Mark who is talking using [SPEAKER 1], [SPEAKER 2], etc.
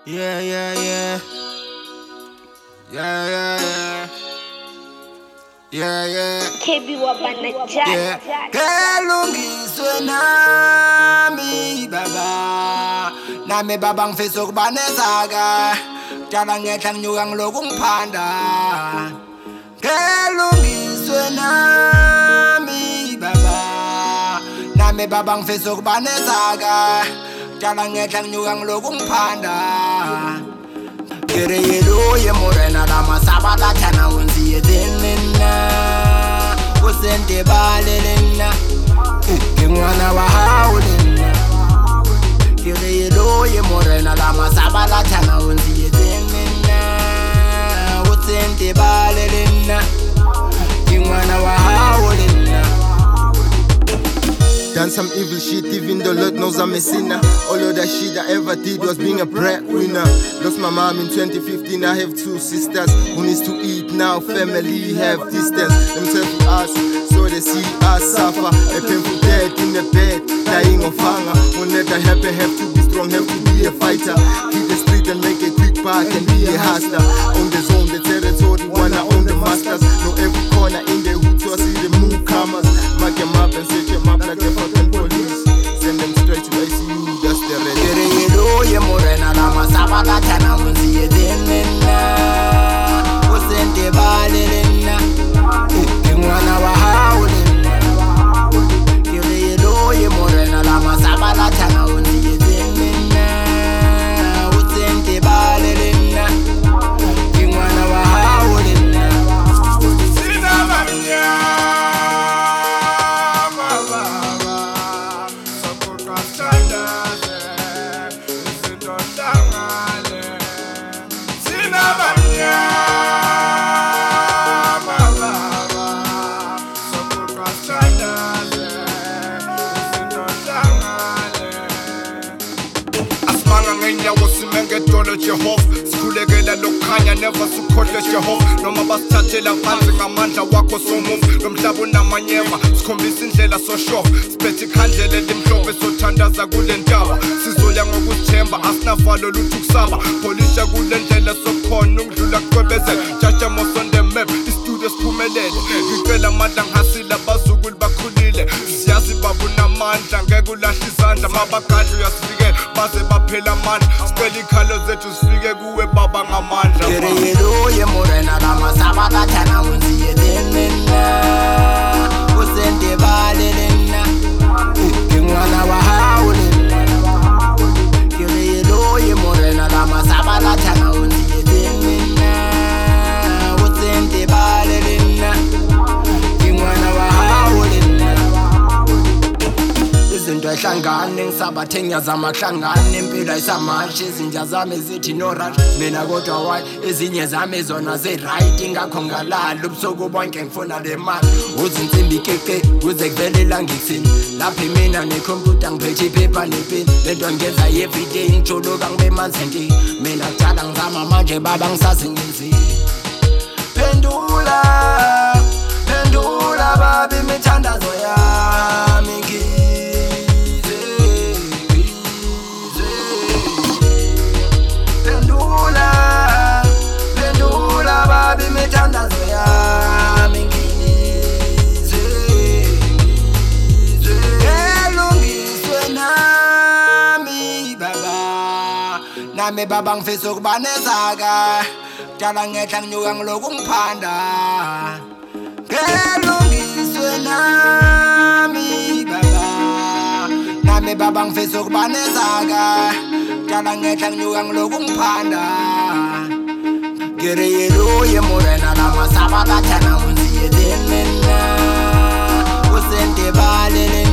[SPEAKER 1] Yeah, yeah, yeah. Yeah, yeah, yeah. Yeah, yeah.
[SPEAKER 2] KB Wabana
[SPEAKER 1] Yeah.
[SPEAKER 2] Jack.
[SPEAKER 1] Kelungiswe nami baba. Nami baba ngifisa ukubanezaga. Tala ngehla nginyuka ngiloku ngiphanda. Kelungiswe nami baba. Nami baba ngifisa ukubanezaga. Tala ngehla nginyuka ngiloku ngiphanda. Kireyelo ye morena la masaba la tana unzi edenena. Usente balelena. Kingwana wa haulena. Kireyelo ye morena la masaba la tana unzi edenena. Usente balelena. Kingwana wa haulena.
[SPEAKER 3] Done some evil shit, even though Lord knows I'm a sinner. All of that shit I ever did was being a breadwinner. Lost my mom in 2015, I have two sisters. Who needs to eat now? Family have distance. Themselves to us, so they see us suffer. A painful death in the bed, dying of hunger. Won't let that happen, have to be strong, have to be a fighter. Hit the street and make a quick buck and be a hustler. On the zone, the territory, wanna own the masters. Know every corner in the hood, so I see the newcomers. Mark them up and set them up like a fucking police. Send them straight to ICU, that's the red.
[SPEAKER 1] Kireyelo ye morena la masaba la tana unzi edenena. Usente balelena. Kingwana wa haulena. Kireyelo ye morena la masaba la tana unzi edenena. Usente balelena. Kingwana wa haulena.
[SPEAKER 4] Jehova sikhulekela lokukhanya never sukhohle Jehova noma basithathela phansi ngamandla wakho somuva lomhlaba unamanyeva sikhombisa indlela soshofa siphethe ikhandlela elimhlophe sothandaza kule ntaba sizoya ngokuzithemba asinavalo lutho kusaba polisha kule ndlela sokhona ukudlula kucwebezela jaja most on the map istudio siphumelele ngicela amandla ngihasile abazukulu bakhulile siyazi babu namandla ngeke ulahle izandla mabagadla uyasifikela baze baphela amandla sicela ikhalo zethu sifike kuwe baba ngamandla
[SPEAKER 1] Kireyelo ye morena la masaba la tana unzi edenena. Usente balelena. Kingwana wa haulena. Kireyelo ye morena la masaba la tana unzi edenena. Usente balelena. Kingwana wa haulena. Izinto ehlangane ngisabathe ngiyazama kuhlangana impilo ayisamashi izinja zami zithi no rush mina kodwa why ezinye zami zona ze-right ingakho ngalala ubusuku bonke ngifuna le mali uzinsimbi keke kuze kuvelela ngikusini lapho mina nekhompyutha ngiphethe iphepha nepeni lento ngenza everyday ngijuluka ngibe manzi mina kudala ngizama manje baba ngisazi ngenzini Pendula babi imithandazo yami Pendula babi imithandazo yami ngizwe Kelungiswe nami baba Nami baba ngifisa ukubanezaga Tala ngehla nginyuka ngiloku ngiphanda Kelungiswe nami baba Nami baba ngifisa ukubanezaga Tala ngehla nginyuka ngiloku ngiphanda Kireyelo ye morena la masaba la tana unzi edenena Usente balelena